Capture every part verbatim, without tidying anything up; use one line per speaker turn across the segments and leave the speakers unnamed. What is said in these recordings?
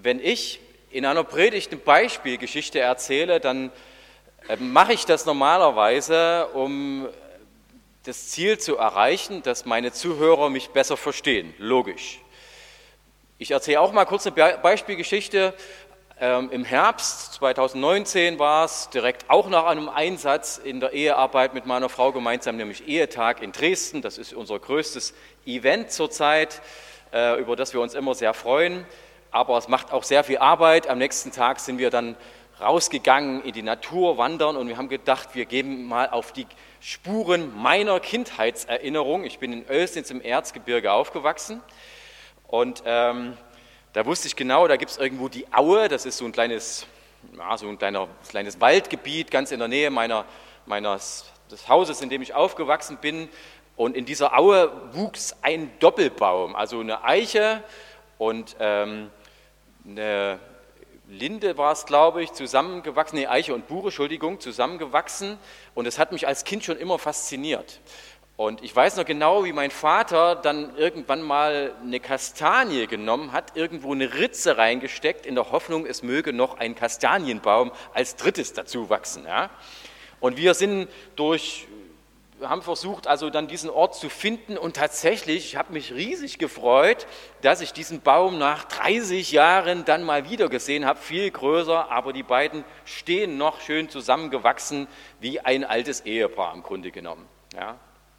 wenn ich in einer Predigt eine Beispielgeschichte erzähle, dann mache ich das normalerweise, um das Ziel zu erreichen, dass meine Zuhörer mich besser verstehen. Logisch. Ich erzähle auch mal kurz eine Beispielgeschichte. Ähm, Im Herbst zweitausendneunzehn war es direkt auch nach einem Einsatz in der Ehearbeit mit meiner Frau gemeinsam, nämlich Ehetag in Dresden. Das ist unser größtes Event zurzeit, äh, über das wir uns immer sehr freuen. Aber es macht auch sehr viel Arbeit. Am nächsten Tag sind wir dann rausgegangen in die Natur, wandern, und wir haben gedacht, wir gehen mal auf die Spuren meiner Kindheitserinnerung. Ich bin in Oelsnitz im Erzgebirge aufgewachsen, und ähm, da wusste ich genau, da gibt es irgendwo die Aue, das ist so ein kleines, ja, so ein kleiner, kleines Waldgebiet, ganz in der Nähe meiner, meines, des Hauses, in dem ich aufgewachsen bin, und in dieser Aue wuchs ein Doppelbaum, also eine Eiche und ähm, eine Linde war es, glaube ich, zusammengewachsen, nee, Eiche und Buche, Entschuldigung, zusammengewachsen, und es hat mich als Kind schon immer fasziniert. Und ich weiß noch genau, wie mein Vater dann irgendwann mal eine Kastanie genommen hat, irgendwo eine Ritze reingesteckt, in der Hoffnung, es möge noch ein Kastanienbaum als drittes dazu wachsen. Ja? Und wir sind durch, haben versucht, also dann diesen Ort zu finden, und tatsächlich, ich habe mich riesig gefreut, dass ich diesen Baum nach dreißig Jahren dann mal wieder gesehen habe, viel größer, aber die beiden stehen noch schön zusammengewachsen, wie ein altes Ehepaar im Grunde genommen. Ja?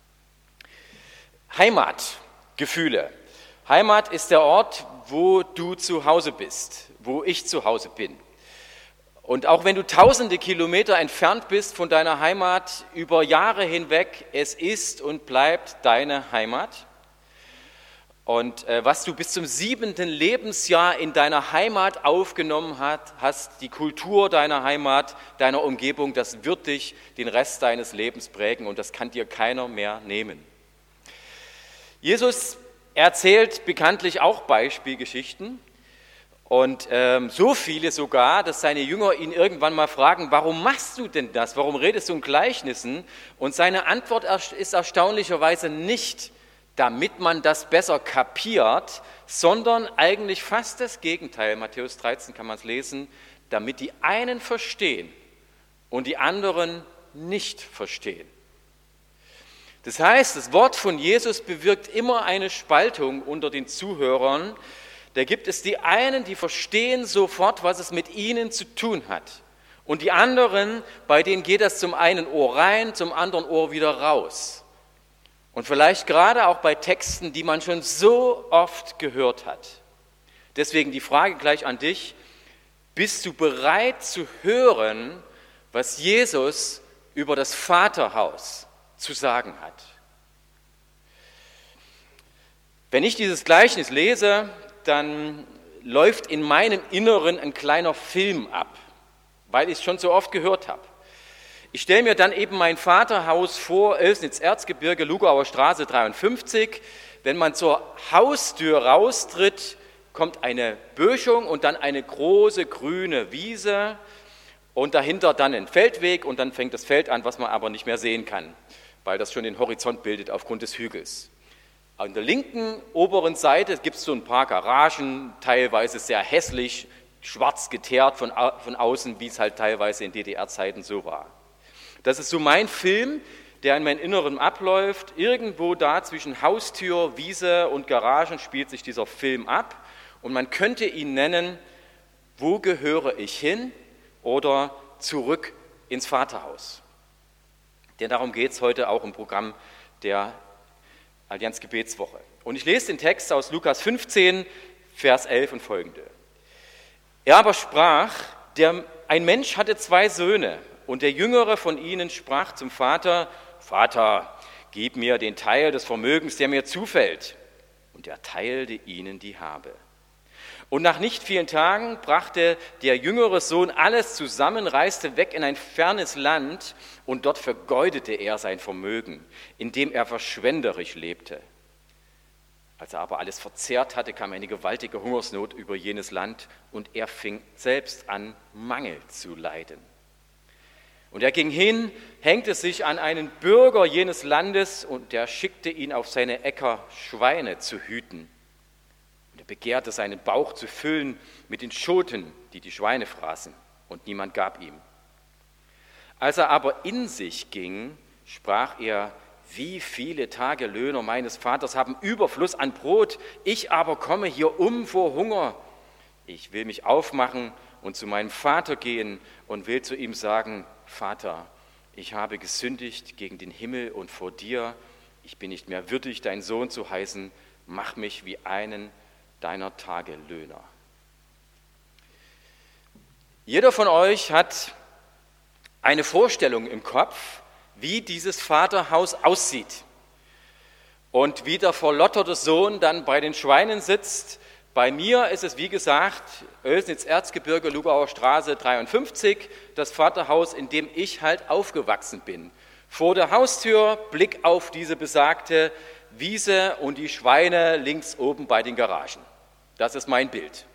Heimatgefühle. Heimat ist der Ort, wo du zu Hause bist, wo ich zu Hause bin. Und auch wenn du tausende Kilometer entfernt bist von deiner Heimat über Jahre hinweg, es ist und bleibt deine Heimat. Und äh, was du bis zum siebenten Lebensjahr in deiner Heimat aufgenommen hat, hast, die Kultur deiner Heimat, deiner Umgebung, das wird dich den Rest deines Lebens prägen, und das kann dir keiner mehr nehmen. Jesus erzählt bekanntlich auch Beispielgeschichten, und ähm, so viele sogar, dass seine Jünger ihn irgendwann mal fragen, warum machst du denn das, warum redest du in Gleichnissen? Und seine Antwort ist erstaunlicherweise nicht, damit man das besser kapiert, sondern eigentlich fast das Gegenteil. Matthäus dreizehn kann man es lesen, damit die einen verstehen und die anderen nicht verstehen. Das heißt, das Wort von Jesus bewirkt immer eine Spaltung unter den Zuhörern. Da gibt es die einen, die verstehen sofort, was es mit ihnen zu tun hat. Und die anderen, bei denen geht das zum einen Ohr rein, zum anderen Ohr wieder raus. Und vielleicht gerade auch bei Texten, die man schon so oft gehört hat. Deswegen die Frage gleich an dich: Bist du bereit zu hören, was Jesus über das Vaterhaus zu sagen hat? Wenn ich dieses Gleichnis lese, dann läuft in meinem Inneren ein kleiner Film ab, weil ich es schon so oft gehört habe. Ich stelle mir dann eben mein Vaterhaus vor, Oelsnitz-Erzgebirge, Lugauer Straße dreiundfünfzig. Wenn man zur Haustür raustritt, kommt eine Böschung und dann eine große grüne Wiese und dahinter dann ein Feldweg, und dann fängt das Feld an, was man aber nicht mehr sehen kann, weil das schon den Horizont bildet aufgrund des Hügels. An der linken oberen Seite gibt es so ein paar Garagen, teilweise sehr hässlich, schwarz geteert von, von außen, wie es halt teilweise in D D R-Zeiten so war. Das ist so mein Film, der in meinem Inneren abläuft. Irgendwo da zwischen Haustür, Wiese und Garagen spielt sich dieser Film ab, und man könnte ihn nennen, wo gehöre ich hin, oder zurück ins Vaterhaus. Denn darum geht es heute auch im Programm der Allianz Gebetswoche. Und ich lese den Text aus Lukas fünfzehn, Vers elf und folgende. Er aber sprach, der, ein Mensch hatte zwei Söhne, und der Jüngere von ihnen sprach zum Vater: Vater, gib mir den Teil des Vermögens, der mir zufällt. Und er teilte ihnen die Habe. Und nach nicht vielen Tagen brachte der jüngere Sohn alles zusammen, reiste weg in ein fernes Land, und dort vergeudete er sein Vermögen, indem er verschwenderisch lebte. Als er aber alles verzehrt hatte, kam eine gewaltige Hungersnot über jenes Land, und er fing selbst an, Mangel zu leiden. Und er ging hin, hängte sich an einen Bürger jenes Landes, und der schickte ihn auf seine Äcker, Schweine zu hüten. Und er begehrte, seinen Bauch zu füllen mit den Schoten, die die Schweine fraßen, und niemand gab ihm. Als er aber in sich ging, sprach er: Wie viele Tagelöhner meines Vaters haben Überfluss an Brot, ich aber komme hier um vor Hunger. Ich will mich aufmachen und zu meinem Vater gehen und will zu ihm sagen: Vater, ich habe gesündigt gegen den Himmel und vor dir. Ich bin nicht mehr würdig, dein Sohn zu heißen. Mach mich wie einen deiner Tagelöhner. Jeder von euch hat eine Vorstellung im Kopf, wie dieses Vaterhaus aussieht und wie der verlotterte Sohn dann bei den Schweinen sitzt. Bei mir ist es, wie gesagt, Oelsnitz-Erzgebirge, Lugauer Straße dreiundfünfzig, das Vaterhaus, in dem ich halt aufgewachsen bin. Vor der Haustür, Blick auf diese besagte Wiese und die Schweine links oben bei den Garagen. Das ist mein Bild.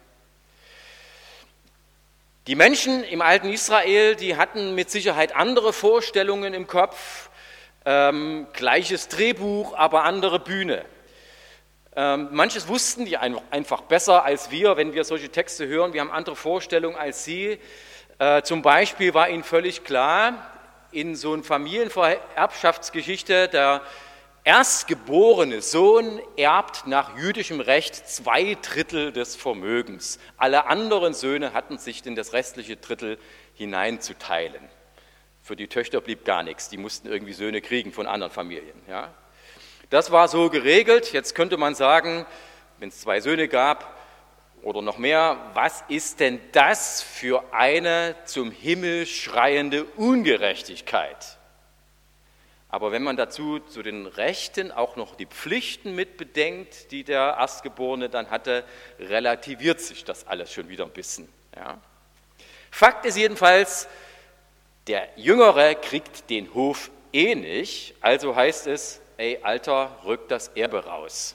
Die Menschen im alten Israel, die hatten mit Sicherheit andere Vorstellungen im Kopf, ähm, gleiches Drehbuch, aber andere Bühne. Ähm, manches wussten die einfach besser als wir, wenn wir solche Texte hören. Wir haben andere Vorstellungen als sie. Äh, zum Beispiel war ihnen völlig klar, in so einer Familienerbschaftsgeschichte, der erstgeborene Sohn erbt nach jüdischem Recht zwei Drittel des Vermögens. Alle anderen Söhne hatten sich in das restliche Drittel hineinzuteilen. Für die Töchter blieb gar nichts, die mussten irgendwie Söhne kriegen von anderen Familien. Ja. Das war so geregelt. Jetzt könnte man sagen, wenn es zwei Söhne gab oder noch mehr, was ist denn das für eine zum Himmel schreiende Ungerechtigkeit? Aber wenn man dazu zu den Rechten auch noch die Pflichten mit bedenkt, die der Erstgeborene dann hatte, relativiert sich das alles schon wieder ein bisschen. Ja. Fakt ist jedenfalls, der Jüngere kriegt den Hof eh nicht, also heißt es: Ey, Alter, rück das Erbe raus.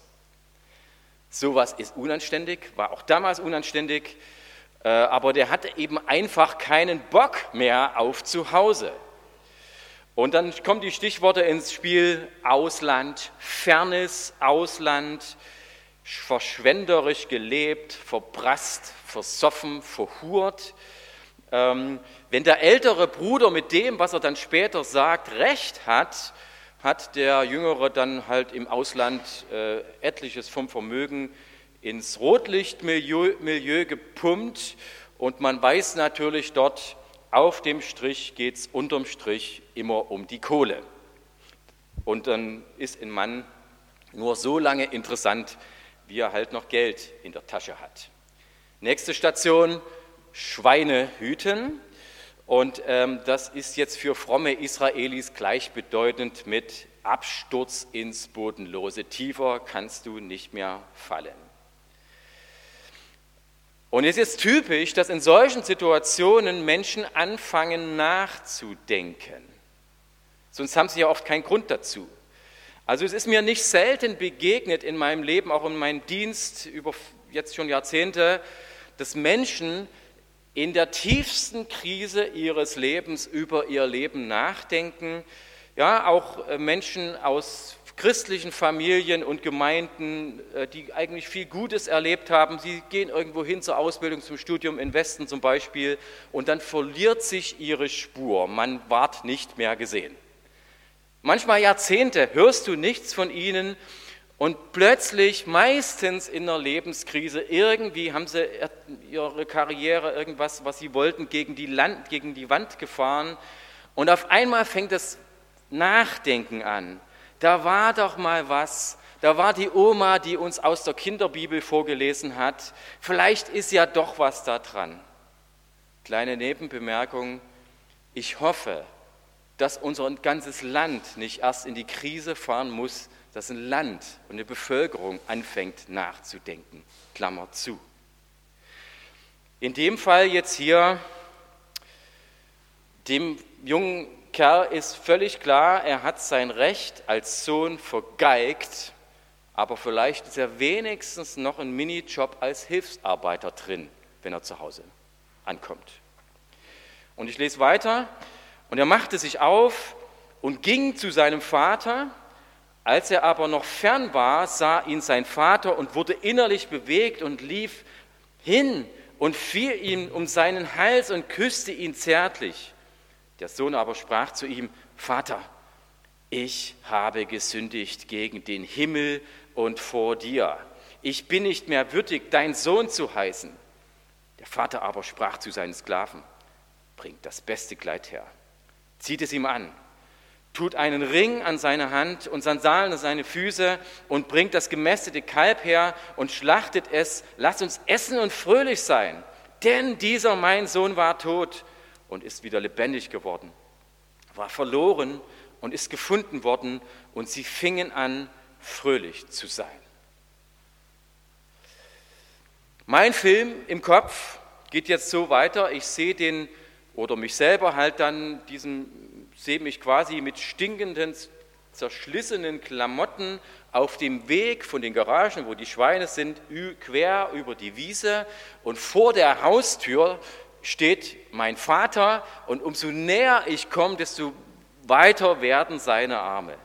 Sowas ist unanständig, war auch damals unanständig, aber der hatte eben einfach keinen Bock mehr auf zu Hause. Und dann kommen die Stichworte ins Spiel: Ausland, fernes Ausland, verschwenderisch gelebt, verprasst, versoffen, verhurt. Ähm, wenn der ältere Bruder mit dem, was er dann später sagt, recht hat, hat der Jüngere dann halt im Ausland äh, etliches vom Vermögen ins Rotlichtmilieu Milieu gepumpt, und man weiß natürlich dort, auf dem Strich geht es unterm Strich immer um die Kohle. Und dann ist ein Mann nur so lange interessant, wie er halt noch Geld in der Tasche hat. Nächste Station: Schweine hüten. Und ähm, das ist jetzt für fromme Israelis gleichbedeutend mit Absturz ins Bodenlose. Tiefer kannst du nicht mehr fallen. Und es ist typisch, dass in solchen Situationen Menschen anfangen nachzudenken. Sonst haben sie ja oft keinen Grund dazu. Also es ist mir nicht selten begegnet in meinem Leben, auch in meinem Dienst über jetzt schon Jahrzehnte, dass Menschen in der tiefsten Krise ihres Lebens über ihr Leben nachdenken. Ja, auch Menschen aus christlichen Familien und Gemeinden, die eigentlich viel Gutes erlebt haben. Sie gehen irgendwo hin zur Ausbildung, zum Studium im Westen zum Beispiel, und dann verliert sich ihre Spur. Man ward nicht mehr gesehen. Manchmal Jahrzehnte hörst du nichts von ihnen, und plötzlich, meistens in einer Lebenskrise, irgendwie haben sie ihre Karriere, irgendwas, was sie wollten, gegen die, Land, gegen die Wand gefahren. Und auf einmal fängt das Nachdenken an. Da war doch mal was, da war die Oma, die uns aus der Kinderbibel vorgelesen hat. Vielleicht ist ja doch was da dran. Kleine Nebenbemerkung: Ich hoffe, dass unser ganzes Land nicht erst in die Krise fahren muss, dass ein Land und eine Bevölkerung anfängt nachzudenken. Klammer zu. In dem Fall jetzt hier, dem jungen Kerl ist völlig klar, er hat sein Recht als Sohn vergeigt, aber vielleicht ist er wenigstens noch ein Minijob als Hilfsarbeiter drin, wenn er zu Hause ankommt. Und ich lese weiter: Und er machte sich auf und ging zu seinem Vater Als er aber noch fern war, sah ihn sein Vater und wurde innerlich bewegt und lief hin und fiel ihm um seinen Hals und küsste ihn zärtlich. Der Sohn aber sprach zu ihm: Vater, ich habe gesündigt gegen den Himmel und vor dir. Ich bin nicht mehr würdig, dein Sohn zu heißen. Der Vater aber sprach zu seinen Sklaven: Bringt das beste Kleid her, zieht es ihm an, tut einen Ring an seine Hand und Sandalen an seine Füße und bringt das gemästete Kalb her und schlachtet es. Lasst uns essen und fröhlich sein, denn dieser mein Sohn war tot und ist wieder lebendig geworden, war verloren und ist gefunden worden, und sie fingen an, fröhlich zu sein. Mein Film im Kopf geht jetzt so weiter, ich sehe den oder mich selber halt dann diesen sehe mich quasi mit stinkenden, zerschlissenen Klamotten auf dem Weg von den Garagen, wo die Schweine sind, quer über die Wiese, und vor der Haustür steht mein Vater, und umso näher ich komme, desto weiter werden seine Arme.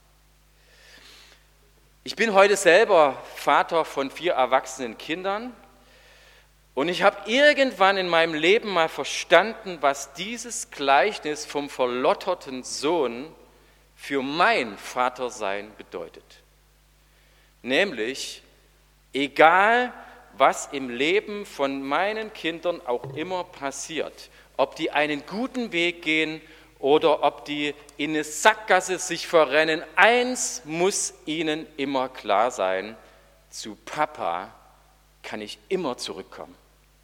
Ich bin heute selber Vater von vier erwachsenen Kindern. Und ich habe irgendwann in meinem Leben mal verstanden, was dieses Gleichnis vom verlotterten Sohn für mein Vatersein bedeutet. Nämlich, egal was im Leben von meinen Kindern auch immer passiert, ob die einen guten Weg gehen oder ob die in eine Sackgasse sich verrennen, eins muss ihnen immer klar sein: Zu Papa kann ich immer zurückkommen.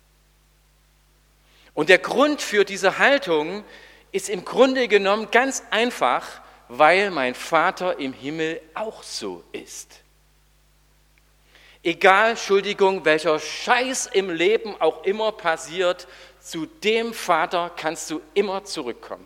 Und der Grund für diese Haltung ist im Grunde genommen ganz einfach, weil mein Vater im Himmel auch so ist. Egal, Entschuldigung, welcher Scheiß im Leben auch immer passiert, zu dem Vater kannst du immer zurückkommen.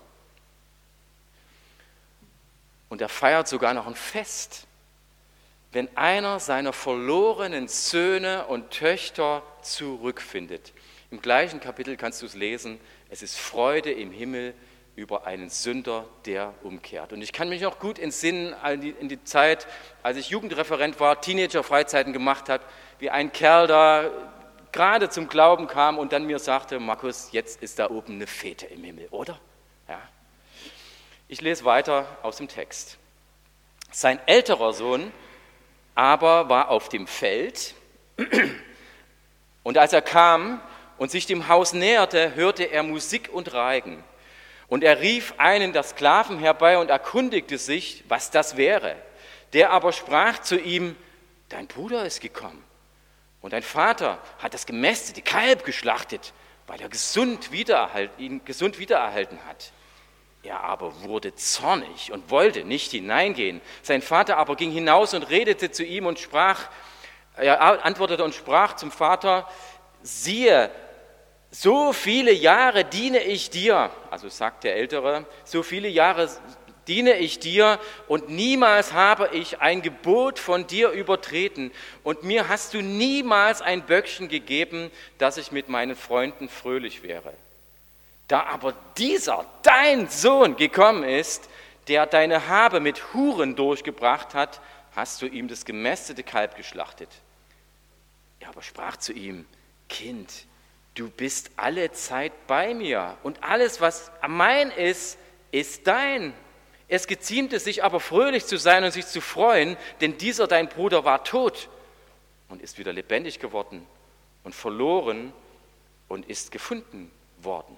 Und er feiert sogar noch ein Fest, wenn einer seiner verlorenen Söhne und Töchter zurückfindet. Im gleichen Kapitel kannst du es lesen: Es ist Freude im Himmel über einen Sünder, der umkehrt. Und ich kann mich noch gut entsinnen an die, in die Zeit, als ich Jugendreferent war, Teenager-Freizeiten gemacht habe, wie ein Kerl da gerade zum Glauben kam und dann mir sagte: Markus, jetzt ist da oben eine Fete im Himmel, oder? Ja. Ich lese weiter aus dem Text. Sein älterer Sohn aber war auf dem Feld, und als er kam und sich dem Haus näherte, hörte er Musik und Reigen. Und er rief einen der Sklaven herbei und erkundigte sich, was das wäre. Der aber sprach zu ihm: Dein Bruder ist gekommen, und dein Vater hat das gemästete Kalb geschlachtet, weil er gesund wiedererhalten, ihn gesund wiedererhalten hat. Er aber wurde zornig und wollte nicht hineingehen. Sein Vater aber ging hinaus und redete zu ihm und sprach, er antwortete und sprach zum Vater: Siehe, so viele Jahre diene ich dir, also sagt der Ältere, so viele Jahre diene ich dir, und niemals habe ich ein Gebot von dir übertreten, und mir hast du niemals ein Böckchen gegeben, dass ich mit meinen Freunden fröhlich wäre. Da aber dieser, dein Sohn, gekommen ist, der deine Habe mit Huren durchgebracht hat, hast du ihm das gemästete Kalb geschlachtet. Er aber sprach zu ihm: Kind, du bist alle Zeit bei mir, und alles, was mein ist, ist dein. Es geziemte sich aber fröhlich zu sein und sich zu freuen, denn dieser dein Bruder war tot und ist wieder lebendig geworden und verloren und ist gefunden worden.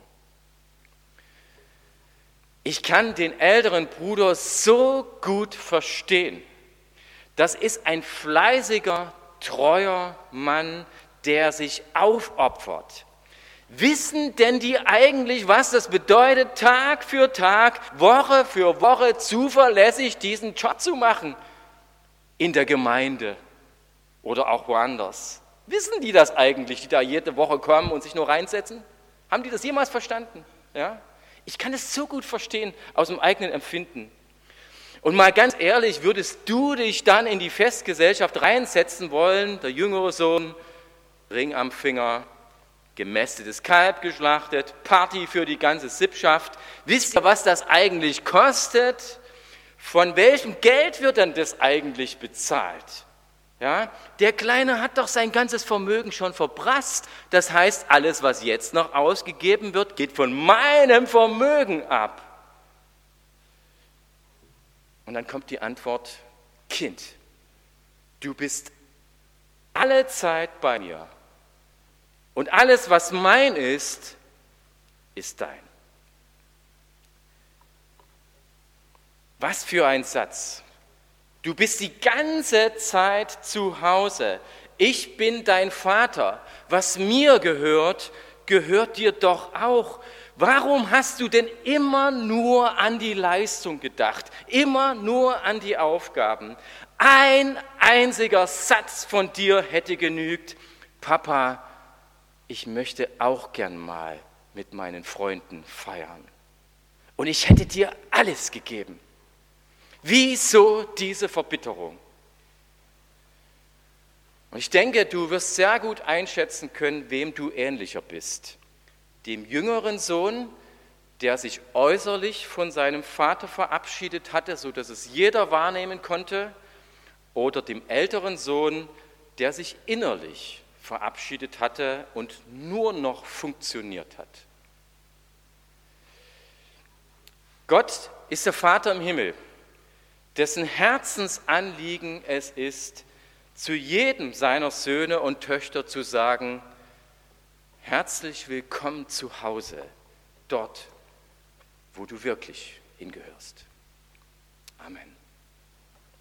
Ich kann den älteren Bruder so gut verstehen. Das ist ein fleißiger, treuer Mann, der sich aufopfert. Wissen denn die eigentlich, was das bedeutet, Tag für Tag, Woche für Woche zuverlässig diesen Job zu machen? In der Gemeinde oder auch woanders. Wissen die das eigentlich, die da jede Woche kommen und sich nur reinsetzen? Haben die das jemals verstanden? Ja? Ich kann es so gut verstehen aus dem eigenen Empfinden. Und mal ganz ehrlich, würdest du dich dann in die Festgesellschaft reinsetzen wollen, der jüngere Sohn, Ring am Finger, gemästetes Kalb geschlachtet, Party für die ganze Sippschaft. Wisst ihr, was das eigentlich kostet? Von welchem Geld wird denn das eigentlich bezahlt? Ja, der Kleine hat doch sein ganzes Vermögen schon verprasst. Das heißt, alles, was jetzt noch ausgegeben wird, geht von meinem Vermögen ab. Und dann kommt die Antwort: Kind, du bist alle Zeit bei mir. Und alles, was mein ist, ist dein. Was für ein Satz. Du bist die ganze Zeit zu Hause. Ich bin dein Vater. Was mir gehört, gehört dir doch auch. Warum hast du denn immer nur an die Leistung gedacht? Immer nur an die Aufgaben? Ein einziger Satz von dir hätte genügt. Papa, ich möchte auch gern mal mit meinen Freunden feiern. Und ich hätte dir alles gegeben. Wieso diese Verbitterung? Und ich denke, du wirst sehr gut einschätzen können, wem du ähnlicher bist. Dem jüngeren Sohn, der sich äußerlich von seinem Vater verabschiedet hatte, sodass es jeder wahrnehmen konnte, oder dem älteren Sohn, der sich innerlich verabschiedet hatte und nur noch funktioniert hat. Gott ist der Vater im Himmel, dessen Herzensanliegen es ist, zu jedem seiner Söhne und Töchter zu sagen: Herzlich willkommen zu Hause, dort, wo du wirklich hingehörst. Amen.